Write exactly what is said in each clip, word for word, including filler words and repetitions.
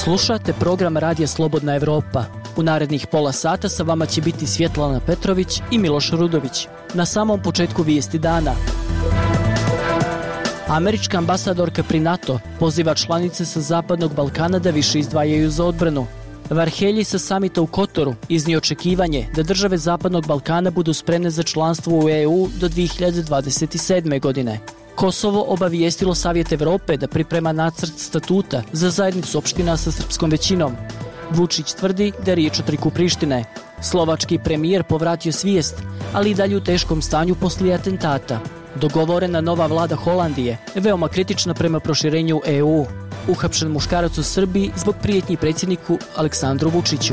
Slušate program Radija Slobodna Evropa. U narednih pola sata sa vama će biti Svjetlana Petrović i Miloš Rudović. Na samom početku vijesti dana. Američka ambasadorka pri NATO poziva članice sa Zapadnog Balkana da više izdvajaju za odbranu. Varhelji sa samita u Kotoru iznio očekivanje da države Zapadnog Balkana budu spremne za članstvo u E U do dvije hiljade dvadeset sedme. godine. Kosovo obavijestilo Savjet Evrope da priprema nacrt statuta za zajednicu opština sa srpskom većinom. Vučić tvrdi da je riječ o triku Prištine. Slovački premijer povratio svijest, ali i dalje u teškom stanju poslije atentata. Dogovorena nova vlada Holandije, veoma kritična prema proširenju E U. Uhapšen muškarac u Srbiji zbog prijetnji predsjedniku Aleksandru Vučiću.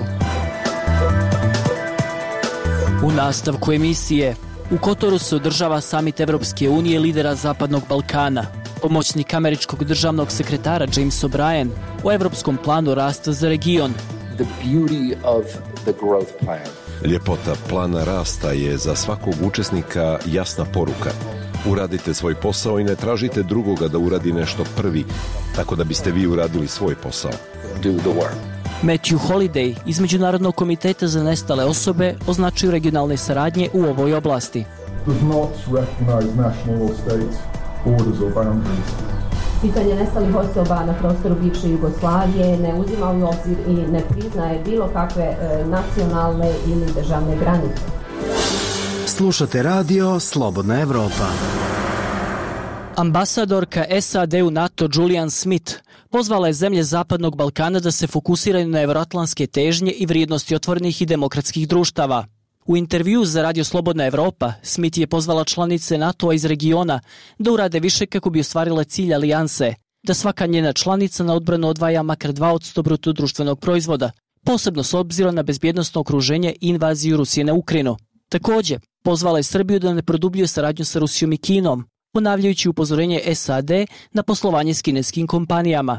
U nastavku emisije, u Kotoru se održava samit Evropske unije lidera Zapadnog Balkana. Pomoćnik američkog državnog sekretara James O'Brien o evropskom planu rasta za region. The beauty of the growth plan. Ljepota plana rasta je za svakog učesnika jasna poruka. Uradite svoj posao i ne tražite drugoga da uradi nešto prvi, tako da biste vi uradili svoj posao. Do the work. Matthew Holiday iz Međunarodnog komiteta za nestale osobe označuju regionalne saradnje u ovoj oblasti. Does not recognize national or state borders or boundaries. Pitanje nestalih osoba na prostoru bivše Jugoslavije ne uzima u obzir i ne priznaje bilo kakve e, nacionalne ili državne granice. Slušate radio Slobodna Evropa. Ambasadorka S A D u NATO Julian Smith pozvala je zemlje Zapadnog Balkana da se fokusiraju na evroatlantske težnje i vrijednosti otvorenih i demokratskih društava. U intervju za Radio Slobodna Evropa, Smith je pozvala članice NATO-a iz regiona da urade više kako bi ostvarile cilj alijanse, da svaka njena članica na odbranu odvaja makar dva posto bruto društvenog proizvoda, posebno s obzirom na bezbjednosno okruženje i invaziju Rusije na Ukrajinu. Također, pozvala je Srbiju da ne produbljuje saradnju sa Rusijom i Kinom, ponavljajući upozorenje S A D na poslovanje s kineskim kompanijama.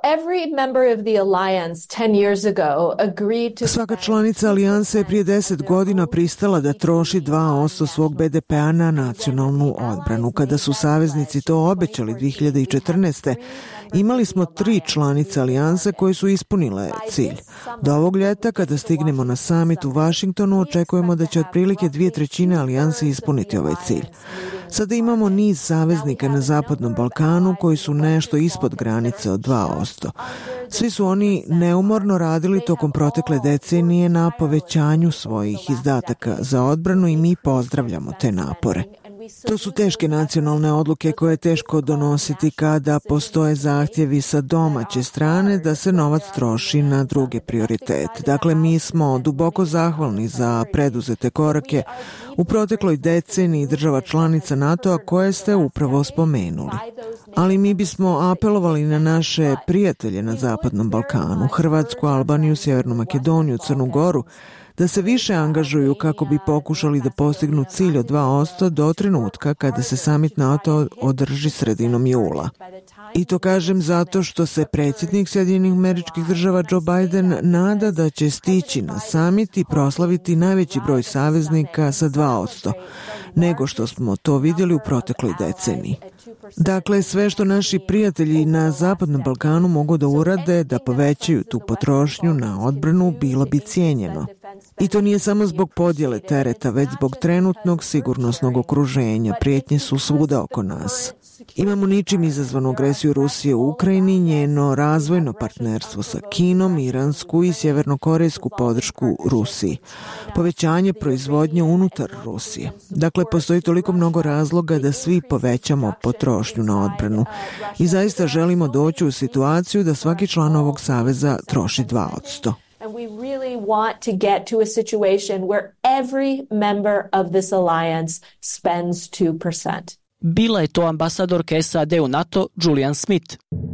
Svaka članica alijanse je prije deset godina pristala da troši dva posto svog B D P-a na nacionalnu odbranu. Kada su saveznici to obećali dvije hiljade četrnaeste. imali smo tri članice alijanse koje su ispunile cilj. Do ovog ljeta, kada stignemo na samit u Vašingtonu, očekujemo da će otprilike dvije trećine alijanse ispuniti ovaj cilj. Sada imamo niz saveznika na Zapadnom Balkanu koji su nešto ispod granice od dva posto. Svi su oni neumorno radili tokom protekle decenije na povećanju svojih izdataka za odbranu i mi pozdravljamo te napore. To su teške nacionalne odluke koje je teško donositi kada postoje zahtjevi sa domaće strane da se novac troši na druge prioritete. Dakle, mi smo duboko zahvalni za preduzete korake u protekloj deceniji država članica NATO-a koje ste upravo spomenuli. Ali mi bismo apelovali na naše prijatelje na Zapadnom Balkanu, Hrvatsku, Albaniju, Sjevernu Makedoniju, Crnu Goru, da se više angažuju kako bi pokušali da postignu cilj od dva posto do trenutka kada se samit NATO održi sredinom jula. I to kažem zato što se predsjednik Sjedinjenih Američkih Država Joe Biden nada da će stići na samit i proslaviti najveći broj saveznika sa dva posto, nego što smo to vidjeli u protekloj deceniji. Dakle, sve što naši prijatelji na Zapadnom Balkanu mogu da urade da povećaju tu potrošnju na odbranu bilo bi cijenjeno. I to nije samo zbog podjele tereta, već zbog trenutnog sigurnosnog okruženja. Prijetnje su svuda oko nas. Imamo ničim izazvanu agresiju Rusije u Ukrajini, njeno razvojno partnerstvo sa Kinom, iransku i sjevernokorejsku podršku Rusiji, povećanje proizvodnje unutar Rusije. Dakle, postoji toliko mnogo razloga da svi povećamo potrošnju na odbranu i zaista želimo doći u situaciju da svaki član ovog saveza troši dva posto. And we really want to get to a situation where every member of this alliance spends two percent. Bila je to ambasadorka S A D u NATO Julian Smith.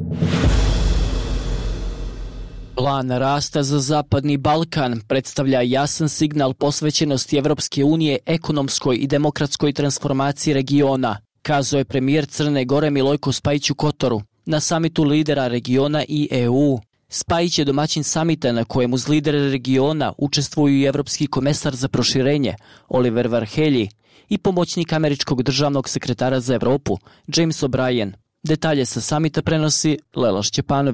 Plan rasta za Zapadni Balkan predstavlja jasan signal posvećenosti Evropske unije ekonomskoj i demokratskoj transformaciji regiona, kazao je premijer Crne Gore Milojko Spajić u Kotoru na samitu lidera regiona i E U. Spajić je domaćin samita na kojem uz lidere regiona učestvuju i evropski komesar za proširenje Oliver Varhelji i pomoćnik američkog državnog sekretara za Evropu James O'Brien. Detalje sa samita prenosi Lela Šćepanović.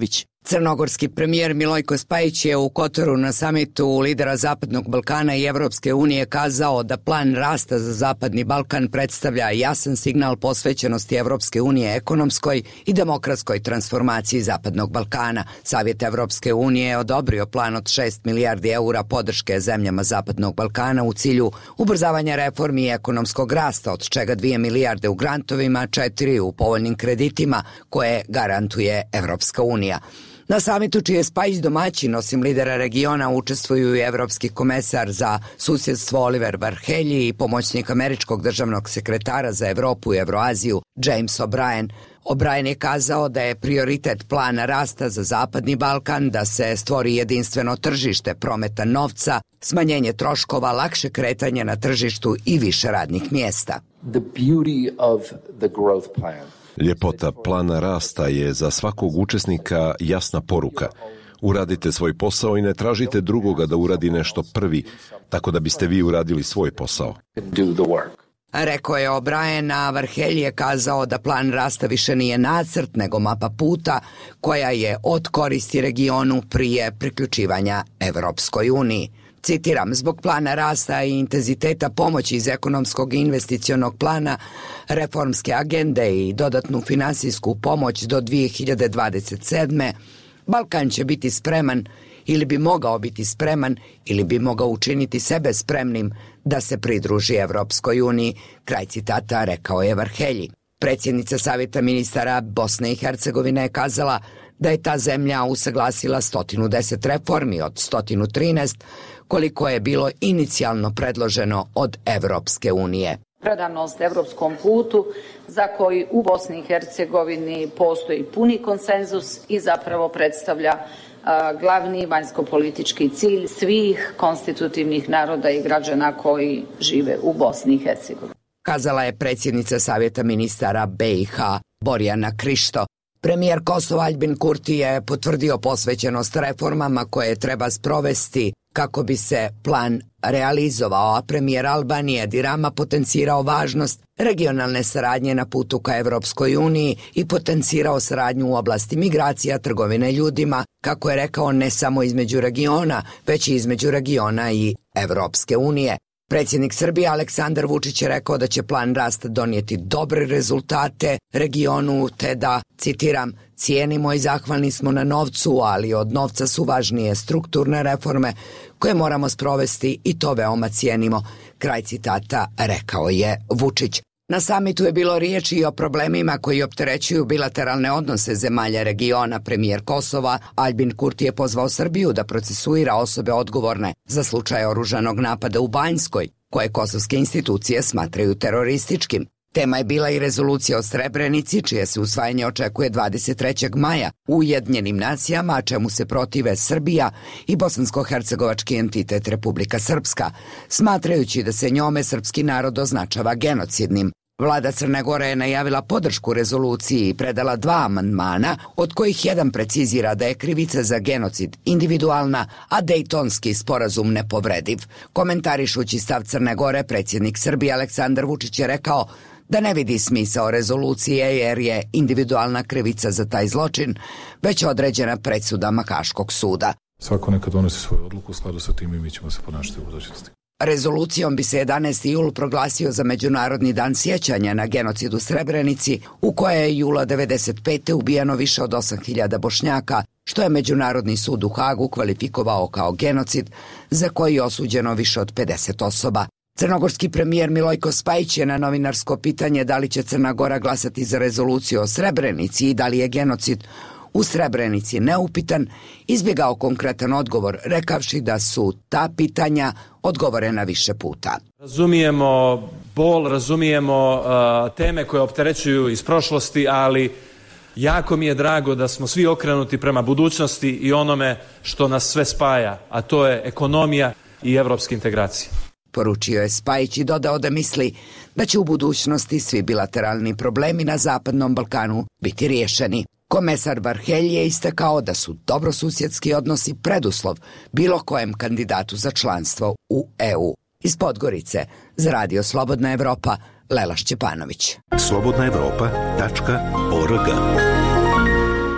Crnogorski premijer Milojko Spajić je u Kotoru na samitu lidera Zapadnog Balkana i Evropske unije kazao da plan rasta za Zapadni Balkan predstavlja jasan signal posvećenosti Evropske unije ekonomskoj i demokratskoj transformaciji Zapadnog Balkana. Savjet Evropske unije je odobrio plan od šest milijardi eura podrške zemljama Zapadnog Balkana u cilju ubrzavanja reformi i ekonomskog rasta, od čega dvije milijarde u grantovima, četiri u povoljnim kreditima koje garantuje Evropska unija. Na samitu čiji je Spajić domaćin, osim lidera regiona, učestvuju i evropski komesar za susjedstvo Oliver Varhelyi i pomoćnik američkog državnog sekretara za Evropu i Evroaziju James O'Brien. O'Brien je kazao da je prioritet plana rasta za Zapadni Balkan da se stvori jedinstveno tržište prometa novca, smanjenje troškova, lakše kretanje na tržištu i više radnih mjesta. The beauty of the growth plan. Ljepota plana rasta je za svakog učesnika jasna poruka. Uradite svoj posao i ne tražite drugoga da uradi nešto prvi, tako da biste vi uradili svoj posao. Do the work. Rekao je O'Brien, a Varhelyi je kazao da plan rasta više nije nacrt, nego mapa puta koja je od koristi regionu prije priključivanja Evropskoj uniji. Citiram, zbog plana rasta i intenziteta pomoći iz ekonomskog i investicionog plana, reformske agende i dodatnu finansijsku pomoć do dvije hiljade dvadeset sedme. Balkan će biti spreman ili bi mogao biti spreman ili bi mogao učiniti sebe spremnim da se pridruži Evropskoj uniji, kraj citata, rekao je Varhelyi. Predsjednica Savjeta ministara Bosne i Hercegovine je kazala da je ta zemlja usaglasila sto deset reformi od sto trinaest, koliko je bilo inicijalno predloženo od Evropske unije. Predanost evropskom putu za koji u Bosni i Hercegovini postoji puni konsenzus i zapravo predstavlja a, glavni vanjskopolitički cilj svih konstitutivnih naroda i građana koji žive u Bosni i Hercegovini. Kazala je predsjednica Savjeta ministara B i H Borjana Krišto. Premijer Kosova Aljbin Kurti je potvrdio posvećenost reformama koje treba sprovesti kako bi se plan realizovao, a premijer Albanije Edi Rama potencirao važnost regionalne saradnje na putu ka Evropskoj uniji i potencirao saradnju u oblasti migracija, trgovine ljudima, kako je rekao, ne samo između regiona, već i između regiona i Evropske unije. Predsjednik Srbije Aleksandar Vučić je rekao da će plan rasta donijeti dobre rezultate regionu, te da, citiram, cijenimo i zahvalni smo na novcu, ali od novca su važnije strukturne reforme koje moramo sprovesti i to veoma cijenimo, kraj citata, rekao je Vučić. Na samitu je bilo riječi i o problemima koji opterećuju bilateralne odnose zemalja regiona. Premijer Kosova Aljbin Kurti je pozvao Srbiju da procesuira osobe odgovorne za slučaj oružanog napada u Banjskoj, koje kosovske institucije smatraju terorističkim. Tema je bila i rezolucija o Srebrenici, čije se usvajanje očekuje dvadeset trećeg maja u Ujedinjenim nacijama, a čemu se protive Srbija i bosansko-hercegovački entitet Republika Srpska, smatrajući da se njome srpski narod označava genocidnim. Vlada Crne Gore je najavila podršku rezoluciji i predala dva amandmana, od kojih jedan precizira da je krivica za genocid individualna, a Dejtonski sporazum nepovrediv. Komentarišući stav Crne Gore, predsjednik Srbije Aleksandar Vučić je rekao da ne vidi smisao rezolucije jer je individualna krivica za taj zločin već određena presudama Haškog suda. Svako neka donosi svoju odluku u skladu sa tim i mi ćemo se ponašati u budućnosti. Rezolucijom bi se jedanaesti jul proglasio za Međunarodni dan sjećanja na genocid u Srebrenici, u kojoj je jula devedeset pete ubijeno više od osam hiljada Bošnjaka, što je Međunarodni sud u Hagu kvalifikovao kao genocid, za koji je osuđeno više od pedeset osoba. Crnogorski premijer Milojko Spajić je na novinarsko pitanje da li će Crna Gora glasati za rezoluciju o Srebrenici i da li je genocid u Srebrenici neupitan, izbjegao konkretan odgovor, rekavši da su ta pitanja odgovorena više puta. Razumijemo bol, razumijemo uh, teme koje opterećuju iz prošlosti, ali jako mi je drago da smo svi okrenuti prema budućnosti i onome što nas sve spaja, a to je ekonomija i evropske integracije. Poručio je Spajić i dodao da misli da će u budućnosti svi bilateralni problemi na Zapadnom Balkanu biti riješeni. Komesar Varhelyi je istakao da su dobrosusjedski odnosi preduslov bilo kojem kandidatu za članstvo u E U. Iz Podgorice, za Radio Slobodna Evropa, Lela Šćepanović. slobodna evropa tačka org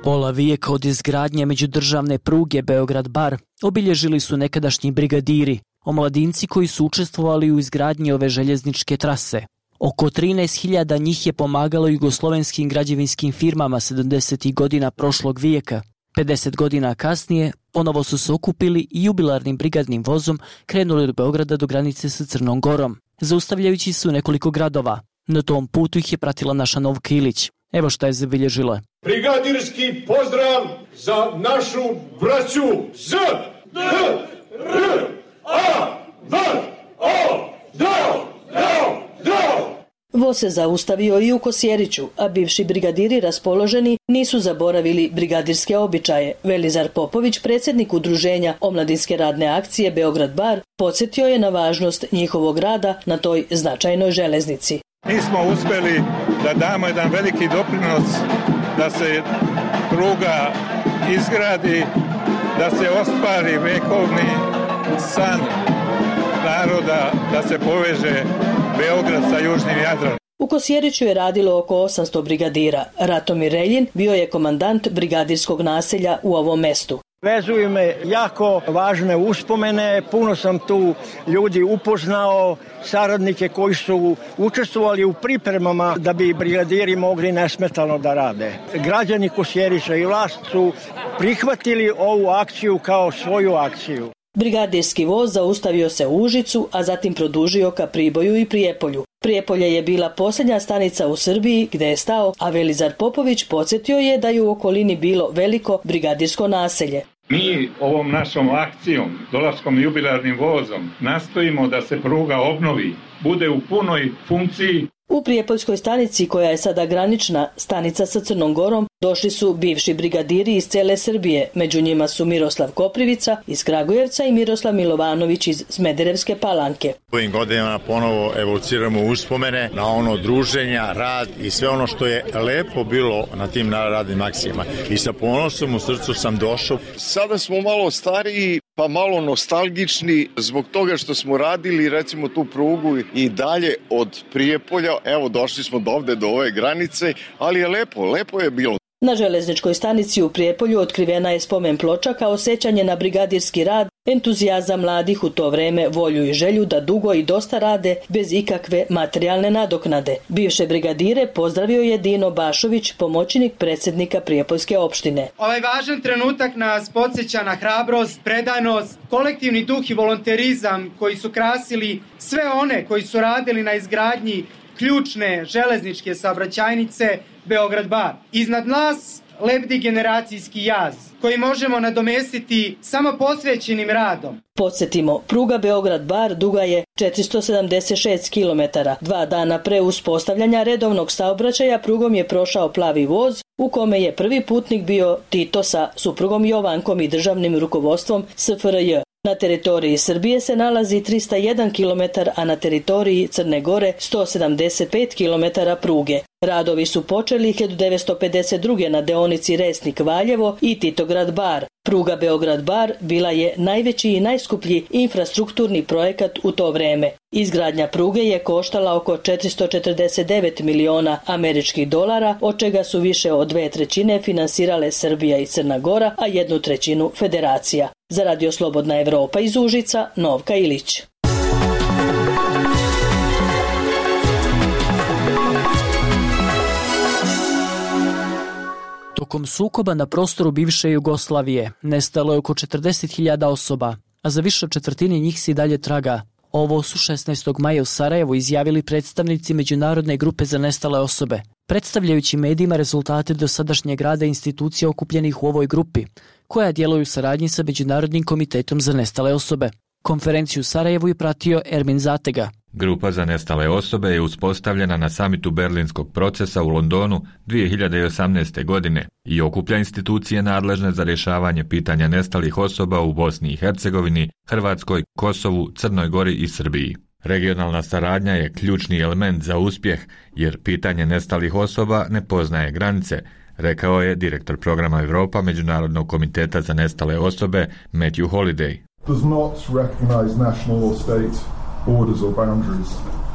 Pola vijeka od izgradnje međudržavne pruge Beograd-Bar obilježili su nekadašnji brigadiri, omladinci koji su učestvovali u izgradnji ove željezničke trase. Oko trinaest hiljada njih je pomagalo jugoslovenskim građevinskim firmama sedamdesetih godina prošlog vijeka. pedeset godina kasnije ponovo su se okupili i jubilarnim brigadnim vozom krenuli od Beograda do granice sa Crnom Gorom, zaustavljajući se u nekoliko gradova. Na tom putu ih je pratila naša Novka Ilić. Evo šta je zabilježila. Brigadirski pozdrav za našu braću Z, D, R, A, V, O, D, D, D. Voz se zaustavio i u Kosjeriću, a bivši brigadiri raspoloženi nisu zaboravili brigadirske običaje. Velizar Popović, predsjednik udruženja Omladinske radne akcije Beograd-Bar, podsjetio je na važnost njihovog rada na toj značajnoj železnici. Mi smo uspjeli da damo jedan veliki doprinos da se pruga izgradi, da se ostvari vekovni san naroda, da se poveže Beograd sa južnim Jadranom. U Kosjeriću je radilo oko osamsto brigadira. Ratomir Reljin bio je komandant brigadirskog naselja u ovom mestu. Vezuju me jako važne uspomene, puno sam tu ljudi upoznao, saradnike koji su učestvovali u pripremama da bi brigadiri mogli nesmetano da rade. Građani Kosjerića i vlast su prihvatili ovu akciju kao svoju akciju. Brigadirski voz zaustavio se u Užicu, a zatim produžio ka Priboju i Prijepolju. Prijepolje je bila posljednja stanica u Srbiji gde je stao, a Velizar Popović podsjetio je da je u okolini bilo veliko brigadirsko naselje. Mi ovom našom akcijom, dolaskom jubilarnim vozom, nastojimo da se pruga obnovi, bude u punoj funkciji. U Prijepoljskoj stanici, koja je sada granična stanica sa Crnom Gorom, došli su bivši brigadiri iz cele Srbije. Među njima su Miroslav Koprivica iz Kragujevca i Miroslav Milovanović iz Smederevske Palanke. Ovim godinama ponovo evociramo uspomene na ono druženja, rad i sve ono što je lepo bilo na tim radnim akcijama. I sa ponosom u srcu sam došao. Sada smo malo stariji, pa malo nostalgični zbog toga što smo radili recimo tu prugu i dalje od Prijepolja. Evo, došli smo do ovde, do ove granice, ali je lepo, lepo je bilo. Na železničkoj stanici u Prijepolju otkrivena je spomen ploča kao sećanje na brigadirski rad, entuzijazam mladih u to vreme, volju i želju da dugo i dosta rade bez ikakve materijalne nadoknade. Bivše brigadire pozdravio je Dino Bašović, pomoćnik predsjednika Prijepoljske opštine. Ovaj važan trenutak nas podsjeća na hrabrost, predanost, kolektivni duh i volonterizam koji su krasili sve one koji su radili na izgradnji ključne železničke saobraćajnice Beograd-Bar. Iznad nas lebdi generacijski jaz koji možemo nadomestiti samo posvećenim radom. Podsjetimo, pruga Beograd-Bar duga je četiristo sedamdeset šest kilometara. Dva dana pre uspostavljanja redovnog saobraćaja prugom je prošao plavi voz u kome je prvi putnik bio Tito sa suprugom Jovankom i državnim rukovodstvom S F R J. Na teritoriji Srbije se nalazi trista jedan kilometar, a na teritoriji Crne Gore sto sedamdeset pet kilometara pruge. Radovi su počeli hiljadu devetsto pedeset druge na deonici Resnik-Valjevo i Titograd-Bar. Pruga Beograd-Bar bila je najveći i najskuplji infrastrukturni projekat u to vreme. Izgradnja pruge je koštala oko četiristo četrdeset devet miliona američkih dolara, od čega su više od dve trećine finansirale Srbija i Crna Gora, a jednu trećinu Federacija. Za Radio Slobodna Evropa iz Užica, Novka Ilić. Tokom sukoba na prostoru bivše Jugoslavije nestalo je oko četrdeset hiljada osoba, a za više od četvrtine njih se i dalje traga. Ovo su šesnaestog maja u Sarajevu izjavili predstavnici Međunarodne grupe za nestale osobe, predstavljajući medijima rezultate dosadašnjeg rada institucija okupljenih u ovoj grupi, koja djeluju u saradnji sa Međunarodnim komitetom za nestale osobe. Konferenciju u Sarajevu je pratio Ermin Zatega. Grupa za nestale osobe je uspostavljena na samitu Berlinskog procesa u Londonu dvije hiljade osamnaeste. godine i okuplja institucije nadležne za rješavanje pitanja nestalih osoba u Bosni i Hercegovini, Hrvatskoj, Kosovu, Crnoj Gori i Srbiji. Regionalna saradnja je ključni element za uspjeh, jer pitanje nestalih osoba ne poznaje granice, rekao je direktor programa Europa Međunarodnog komiteta za nestale osobe Matthew Holiday. Does not recognize national or state borders or boundaries.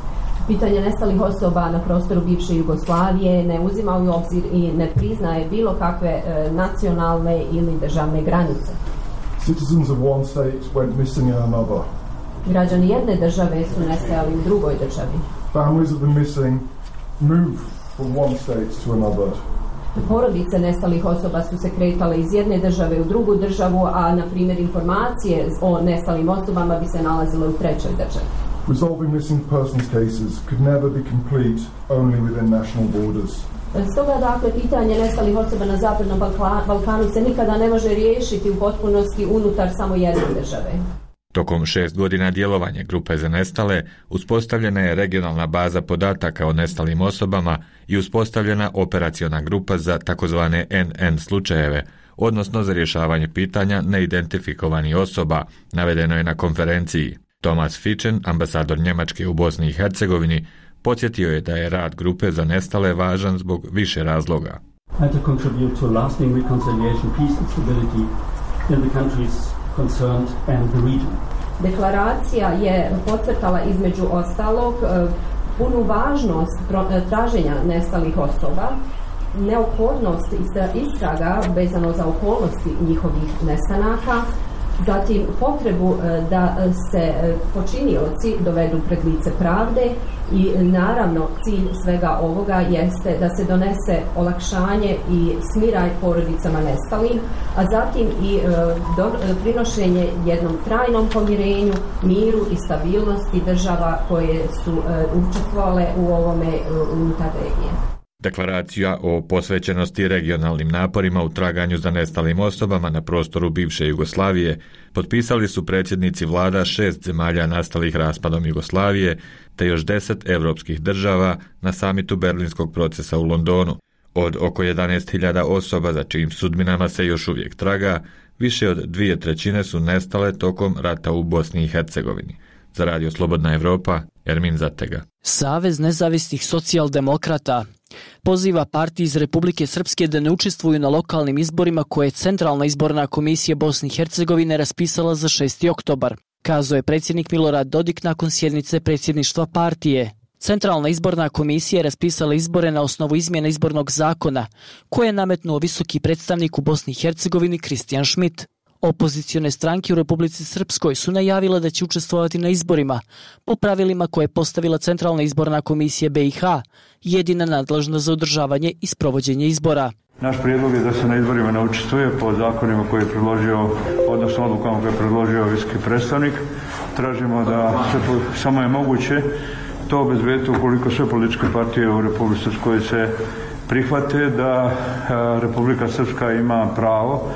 Pitanje nestalih osoba na prostoru bivše Jugoslavije ne uzima u obzir i ne priznaje bilo kakve e, nacionalne ili državne granice. Citizens of one state went missing in another. Građani jedne države su nestajali u drugoj državi. Families of the missing moved from one state to another. Porodice nestalih osoba su se kretale iz jedne države u drugu državu, a na primjer informacije o nestalim osobama bi se nalazile u trećoj državi. Resolving missing persons cases could never be complete only within national borders. Stoga, dakle, pitanje nestalih osoba na Zapadnom Balkanu se nikada ne može riješiti u potpunosti unutar samo jedne države. Tokom šest godina djelovanja Grupe za nestale uspostavljena je regionalna baza podataka o nestalim osobama i uspostavljena operaciona grupa za takozvane en en slučajeve, odnosno za rješavanje pitanja neidentifikovanih osoba, navedeno je na konferenciji. Thomas Fichen, ambasador Njemačke u Bosni i Hercegovini, podsjetio je da je rad Grupe za nestale važan zbog više razloga. And to contribute to lasting reconciliation, peace and stability in the countries concerned and the region. Deklaracija je podcrtala između ostalog punu važnost traženja nestalih osoba, neophodnost istraga vezano za okolnosti njihovih nestanaka, zatim potrebu da se počinioci dovedu pred lice pravde i naravno cilj svega ovoga jeste da se donese olakšanje i smiraj porodicama nestalim, a zatim i do, prinošenje jednom trajnom pomirenju, miru i stabilnosti država koje su učestvovale u ovome unutar regije. Deklaracija o posvećenosti regionalnim naporima u traganju za nestalim osobama na prostoru bivše Jugoslavije potpisali su predsjednici vlada šest zemalja nastalih raspadom Jugoslavije te još deset europskih država na samitu Berlinskog procesa u Londonu. Od oko jedanaest hiljada osoba za čijim sudbinama se još uvijek traga, više od dvije trećine su nestale tokom rata u Bosni i Hercegovini. Za Radio Slobodna Evropa, Ermin Zatega. Savez nezavisnih socijaldemokrata poziva partije iz Republike Srpske da ne učestvuju na lokalnim izborima koje je Centralna izborna komisija Bosne i Hercegovine raspisala za šesti oktobar, kazao je predsjednik Milorad Dodik nakon sjednice predsjedništva partije. Centralna izborna komisija je raspisala izbore na osnovu izmjene izbornog zakona koje je nametnuo visoki predstavnik u Bosni i Hercegovini Kristijan Šmit. Opozicione stranke u Republici Srpskoj su najavile da će učestvovati na izborima po pravilima koje je postavila Centralna izborna komisija be i ha, jedina nadležna za održavanje i sprovođenje izbora. Naš prijedlog je da se na izborima ne učestvuje po zakonima koje je predložio, odnosno odlukama koje je predložio visoki predstavnik. Tražimo da se, samo je moguće to obezbediti ukoliko sve političke partije u Republici Srpskoj se prihvate da Republika Srpska ima pravo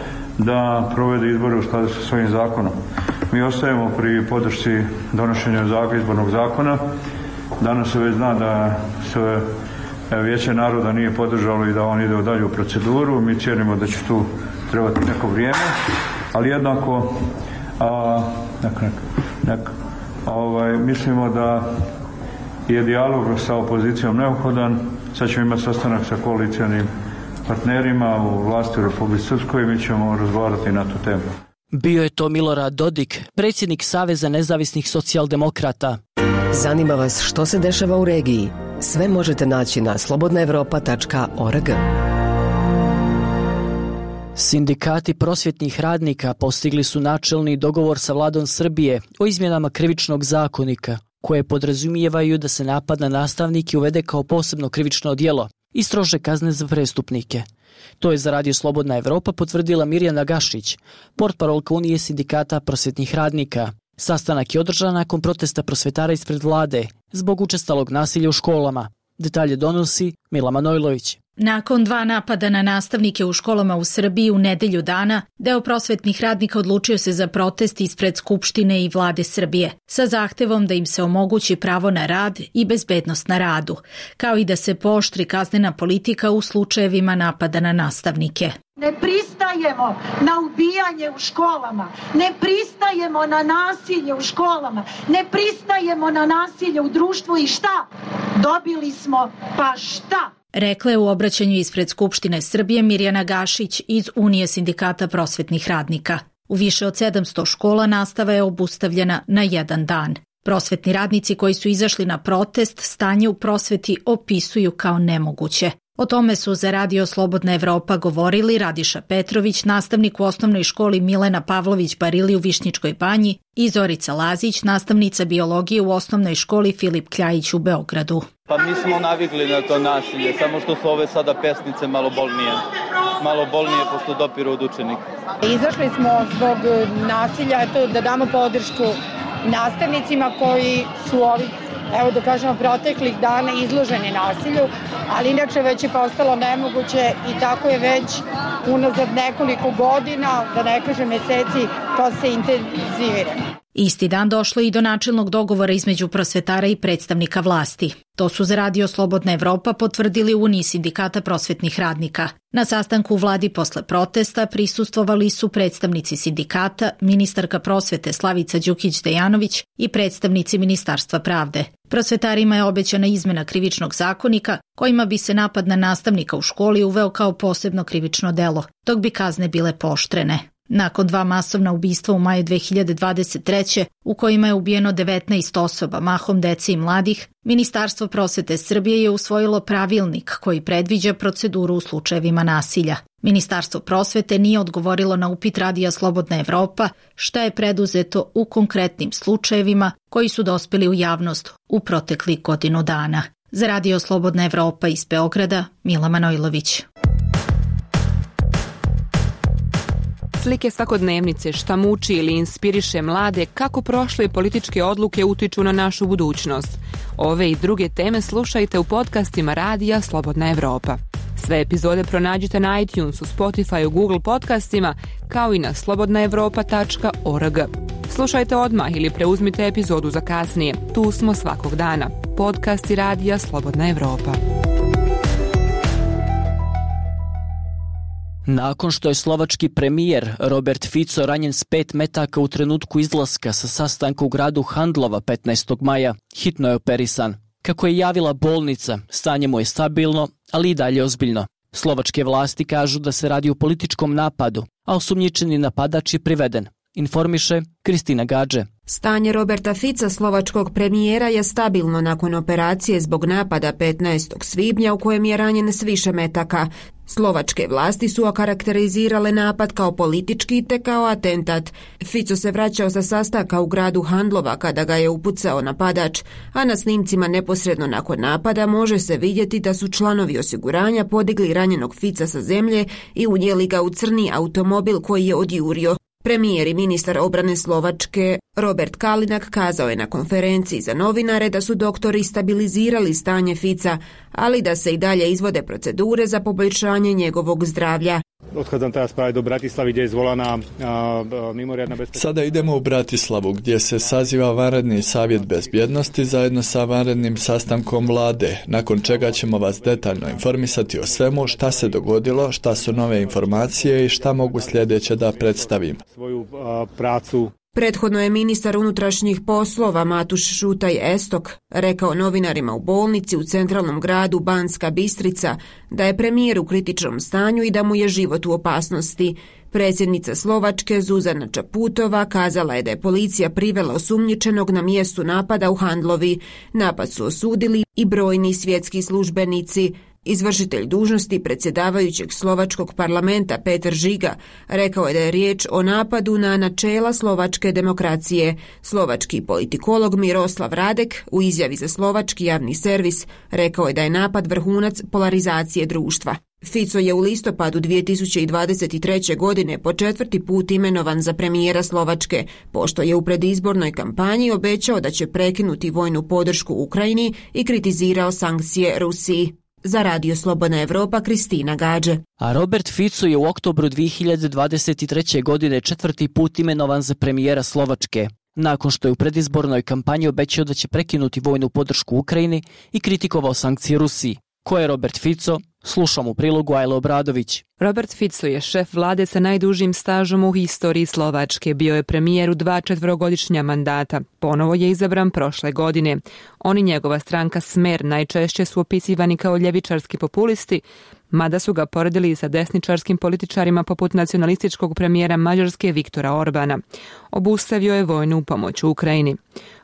da provede izbore u skladu sa svojim zakonom. Mi ostajemo pri podršci donošenja izbornog zakona. Danas se već zna da se Vijeće naroda nije podržalo i da on ide u dalju proceduru. Mi cijenimo da će tu trebati neko vrijeme, ali jednako a, nek, nek, nek, ovaj, mislimo da je dijalog sa opozicijom neophodan. Sad ćemo imati sastanak sa koalicijanim partnerima u vlasti u Republici Srpskoj i mi ćemo razgovarati na tu temu. Bio je to Milorad Dodik, predsjednik Saveza nezavisnih socijaldemokrata. Zanima vas što se dešava u regiji? Sve možete naći na slobodna evropa tačka org. Sindikati prosvjetnih radnika postigli su načelni dogovor sa vladom Srbije o izmjenama krivičnog zakonika, koje podrazumijevaju da se napad na nastavnike uvede kao posebno krivično djelo i strože kazne za prestupnike. To je za Radio Slobodna Evropa potvrdila Mirjana Gašić, portparolka Unije sindikata prosvjetnih radnika. Sastanak je održan nakon protesta prosvjetara ispred vlade zbog učestalog nasilja u školama. Detalje donosi Mila Manojlović. Nakon dva napada na nastavnike u školama u Srbiji u nedelju dana, deo prosvetnih radnika odlučio se za protest ispred Skupštine i vlade Srbije, sa zahtevom da im se omogući pravo na rad i bezbednost na radu, kao i da se pooštri kaznena politika u slučajevima napada na nastavnike. Ne pristajemo na ubijanje u školama, ne pristajemo na nasilje u školama, ne pristajemo na nasilje u društvu i šta? Dobili smo, pa šta? Rekla je u obraćanju ispred Skupštine Srbije Mirjana Gašić iz Unije sindikata prosvetnih radnika. U više od sedamsto škola nastava je obustavljena na jedan dan. Prosvetni radnici koji su izašli na protest stanje u prosveti opisuju kao nemoguće. O tome su za Radio Slobodna Evropa govorili Radiša Petrović, nastavnik u osnovnoj školi Milena Pavlović Barili u Višnjičkoj banji, i Zorica Lazić, nastavnica biologije u osnovnoj školi Filip Kljajić u Beogradu. Pa mi smo navikli na to nasilje, samo što su ove sada pesnice malo bolnije. Malo bolnije pošto dopiru od učenika. Izašli smo zbog nasilja, eto, da damo podršku nastavnicima koji su ovih, evo da kažemo, proteklih dana izloženi nasilju, ali inače već je postalo nemoguće i tako je već unazad nekoliko godina, da ne kažem meseci, to se intenzivira. Isti dan došlo i do načelnog dogovora između prosvetara i predstavnika vlasti. To su za Radio Slobodna Evropa potvrdili u Uniji sindikata prosvetnih radnika. Na sastanku u vladi posle protesta prisustvovali su predstavnici sindikata, ministarka prosvete Slavica Đukić-Dejanović i predstavnici Ministarstva pravde. Prosvetarima je obećana izmena krivičnog zakonika kojima bi se napad na nastavnika u školi uveo kao posebno krivično delo, dok bi kazne bile pooštrene. Nakon dva masovna ubistva u maju dve hiljade dvadeset treće u kojima je ubijeno devetnaest osoba, mahom dece i mladih, Ministarstvo prosvete Srbije je usvojilo pravilnik koji predviđa proceduru u slučajevima nasilja. Ministarstvo prosvete nije odgovorilo na upit Radija Slobodna Evropa šta je preduzeto u konkretnim slučajevima koji su dospeli u javnost u proteklih godinu dana. Za Radio Slobodna Evropa iz Beograda, Mila Manojlović. Slike svakodnevnice, šta muči ili inspiriše mlade, kako prošle političke odluke utiču na našu budućnost. Ove i druge teme slušajte u podcastima Radija Slobodna Evropa. Sve epizode pronađite na iTunesu, Spotify, Google podcastima, kao i na slobodna evropa tačka org. Slušajte odmah ili preuzmite epizodu za kasnije. Tu smo svakog dana. Podcasti Radija Slobodna Evropa. Nakon što je slovački premijer Robert Fico ranjen s pet metaka u trenutku izlaska sa sastanka u gradu Handlova petnaestog maja, hitno je operisan. Kako je javila bolnica, stanje mu je stabilno, ali i dalje ozbiljno. Slovačke vlasti kažu da se radi o političkom napadu, a osumnjičeni napadač je priveden. Informiše Kristina Gadže. Stanje Roberta Fica, slovačkog premijera, je stabilno nakon operacije zbog napada petnaestog svibnja u kojem je ranjen s više metaka. Slovačke vlasti su okarakterizirale napad kao politički te kao atentat. Fico se vraćao sa sastanka u gradu Handlova kada ga je upucao napadač, a na snimcima neposredno nakon napada može se vidjeti da su članovi osiguranja podigli ranjenog Fica sa zemlje i unijeli ga u crni automobil koji je odjurio. Premijer i ministar obrane Slovačke Robert Kalinak kazao je na konferenciji za novinare da su doktori stabilizirali stanje Fica, ali da se i dalje izvode procedure za poboljšanje njegovog zdravlja. Odchádzam teraz práve do Bratislavy, kde je zvolaná mimoriadna bezpečnosť. Sada idemo u Bratislavu, gdje se saziva vanredni savjet bezbjednosti zajedno sa vanrednim sastankom vlade, nakon čega ćemo vas detaljno informisati o svemu šta se dogodilo, šta su nove informacije i šta mogu sljedeće da predstavim. Svoju a, pracu Prethodno je ministar unutrašnjih poslova Matuš Šutaj Estok rekao novinarima u bolnici u centralnom gradu Banska Bistrica da je premijer u kritičnom stanju i da mu je život u opasnosti. Predsjednica Slovačke Zuzana Čaputova kazala je da je policija privela osumnjičenog na mjestu napada u Handlovi. Napad su osudili i brojni svjetski službenici. Izvršitelj dužnosti predsjedavajućeg slovačkog parlamenta Peter Žiga rekao je da je riječ o napadu na načela slovačke demokracije. Slovački politikolog Miroslav Radek u izjavi za slovački javni servis rekao je da je napad vrhunac polarizacije društva. Fico je u listopadu dvije tisuće dvadeset treće. godine po četvrti put imenovan za premijera Slovačke, pošto je u predizbornoj kampanji obećao da će prekinuti vojnu podršku Ukrajini i kritizirao sankcije Rusiji. Za Radio Slobodna Evropa, Kristina Gadže. A Robert Fico je u oktobru dvije hiljade dvadeset treće. godine četvrti put imenovan za premijera Slovačke, nakon što je u predizbornoj kampanji obećao da će prekinuti vojnu podršku Ukrajini i kritikovao sankcije Rusiji. Ko je Robert Fico? Slušam u prilogu Ajle Obradović. Robert Fico je šef vlade sa najdužim stažom u historiji Slovačke. Bio je premijer u dva četverogodišnja mandata. Ponovo je izabran prošle godine. On i njegova stranka Smer najčešće su opisivani kao ljevičarski populisti, mada su ga poredili sa desničarskim političarima poput nacionalističkog premijera Mađarske Viktora Orbana. Obustavio je vojnu pomoć u Ukrajini.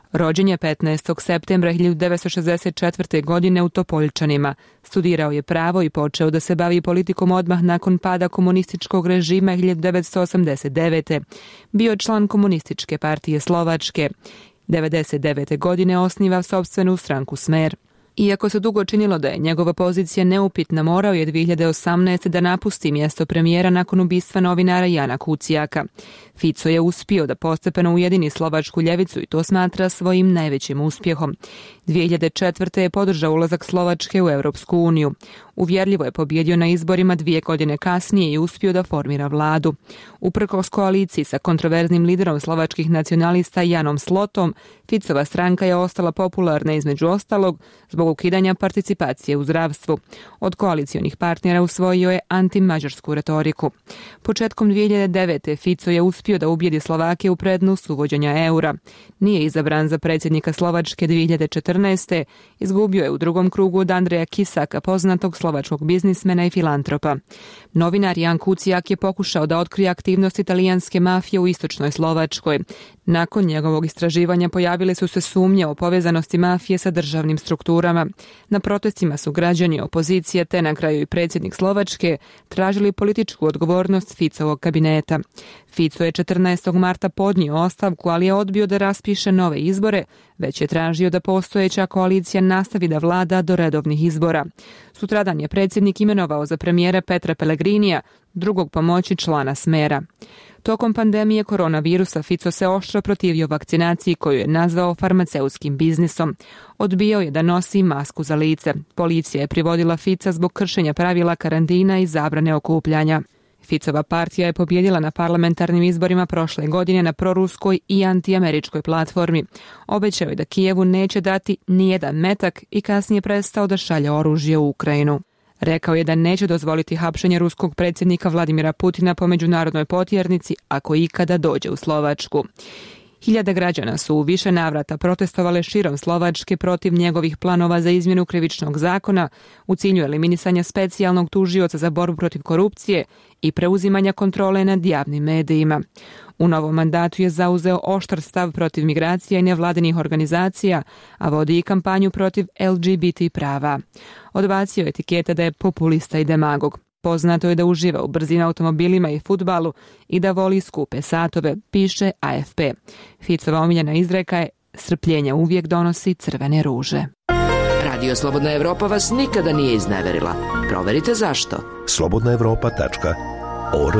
Rođen je petnaestog septembra hiljadu devetsto šezdeset četvrte. godine u Topoljčanima. Studirao je pravo i počeo da se bavi politikom odmah nakon pada komunističkog režima hiljadu devetsto osamdeset devete. Bio je član Komunističke partije Slovačke. devedeset devete. godine osniva sopstvenu stranku Smer. Iako se dugo činilo da je njegova pozicija neupitna, morao je dvije hiljade osamnaeste. da napusti mjesto premijera nakon ubistva novinara Jana Kucijaka. Fico je uspio da postepeno ujedini slovačku ljevicu i to smatra svojim najvećim uspjehom. dvije hiljade četvrte. je podržao ulazak Slovačke u Europsku uniju. Uvjerljivo je pobjedio na izborima dvije godine kasnije i uspio da formira vladu. Uprkos koaliciji sa kontroverznim liderom slovačkih nacionalista Janom Slotom, Ficova stranka je ostala popularna između ostalog zbog ukidanja participacije u zdravstvu. Od koalicionih partnera usvojio je antimađarsku retoriku. Početkom dvije hiljade devete. Fico je uspio da ubijedi Slovake u prednost uvođenja eura. Nije izabran za predsjednika Slovačke dvije hiljade četrnaeste. Izgubio je u drugom krugu od Andreja Kisaka, poznatog slovačkog biznismena i filantropa. Novinar Jan Kucijak je pokušao da otkrije aktivnost italijanske mafije u istočnoj Slovačkoj. Nakon njegovog istraživanja pojavile su se sumnje o povezanosti mafije sa državnim strukturama. Na protestima su građani, opozicije te na kraju i predsjednik Slovačke tražili političku odgovornost Ficovog kabineta. Fico je četrnaestog marta podnio ostavku, ali je odbio da raspiše nove izbore, već je tražio da postojeća koalicija nastavi da vlada do redovnih izbora. Sutradan je predsjednik imenovao za premijera Petra Pellegrinija, drugog pomoći člana Smera. Tokom pandemije koronavirusa Fico se oštro protivio vakcinaciji koju je nazvao farmaceutskim biznisom. Odbijao je da nosi masku za lice. Policija je privodila Fica zbog kršenja pravila karantina i zabrane okupljanja. Ficova partija je pobjedila na parlamentarnim izborima prošle godine na proruskoj i antiameričkoj platformi. Obećao je da Kijevu neće dati nijedan metak i kasnije prestao da šalje oružje u Ukrajinu. Rekao je da neće dozvoliti hapšenje ruskog predsjednika Vladimira Putina po međunarodnoj potjernici ako ikada dođe u Slovačku. Hiljade građana su u više navrata protestovale širom Slovačke protiv njegovih planova za izmjenu krivičnog zakona u cilju eliminisanja specijalnog tužioca za borbu protiv korupcije i preuzimanja kontrole nad javnim medijima. U novom mandatu je zauzeo oštar stav protiv migracija i nevladinih organizacija, a vodi i kampanju protiv L G B T prava. Odbacio je etikete da je populista i demagog. Poznato je da uživa u brzim automobilima i fudbalu i da voli skupe satove, piše A F P. Ficova omiljena izreka je: strpljenje uvijek donosi crvene ruže. Radio Slobodna Evropa vas nikada nije izneverila. Proverite zašto. slobodna evropa tačka org.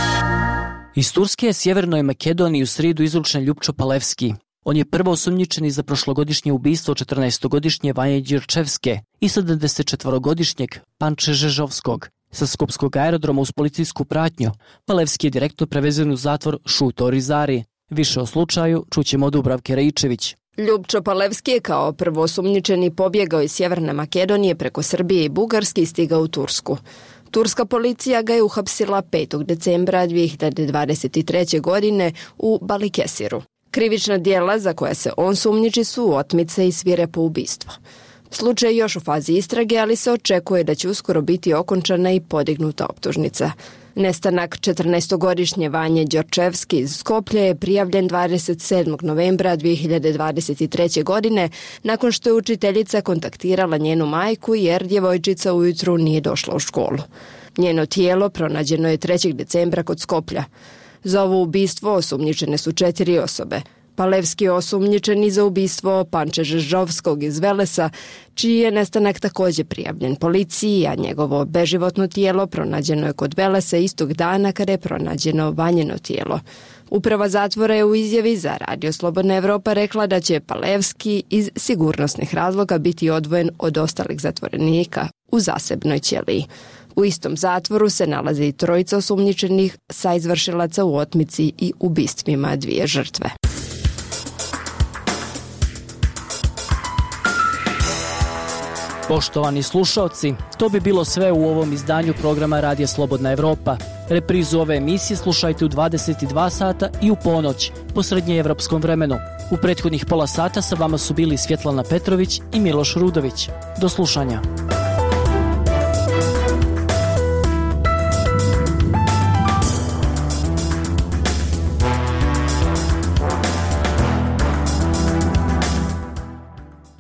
Iz Turske je Sjevernoj Makedoniji u srijedu izručen Ljupčo Palevski. On je prvo osumnjičeni za prošlogodišnje ubistvo četrnaestogodišnje Vanje Đurčevske i sedamdesetčetvorogodišnjeg Panče Žežovskog. Sa skopskog aerodroma uz policijsku pratnju, Palevski je direktno prevezen u zatvor Šuto Rizari. Više o slučaju čućemo od Dubravke Rajičević. Ljupčo Palevski je kao prvo osumnjičeni pobjegao iz Sjeverne Makedonije preko Srbije i Bugarske i stigao u Tursku. Turska policija ga je uhapsila petog decembra dvije hiljade dvadeset treće. godine u Balikesiru. Krivična djela za koja se on sumnjiči su otmice i svirepo ubistvo. Slučaj je još u fazi istrage, ali se očekuje da će uskoro biti okončana i podignuta optužnica. Nestanak četrnaestogodišnje Vanje Đorčevski iz Skoplja je prijavljen dvadeset sedmog novembra dvije hiljade dvadeset treće. godine nakon što je učiteljica kontaktirala njenu majku jer djevojčica ujutru nije došla u školu. Njeno tijelo pronađeno je trećeg decembra kod Skoplja. Za ovo ubistvo osumnjičene su četiri osobe. Palevski je osumnjičen i za ubistvo Panče Žežovskog iz Velesa, čiji je nestanak također prijavljen policiji, a njegovo beživotno tijelo pronađeno je kod Velesa istog dana kada je pronađeno Vanjeno tijelo. Uprava zatvora je u izjavi za Radio Slobodna Evropa rekla da će Palevski iz sigurnosnih razloga biti odvojen od ostalih zatvorenika u zasebnoj ćeliji. U istom zatvoru se nalaze i trojica osumnjičenih sa izvršilaca u otmici i ubistvima dvije žrtve. Poštovani slušalci, to bi bilo sve u ovom izdanju programa Radija Slobodna Evropa. Reprizu ove emisije slušajte u dvadeset dva sata i u ponoć po srednjeevropskom vremenu. U prethodnih pola sata sa vama su bili Svjetlana Petrović i Miloš Rudović. Do slušanja.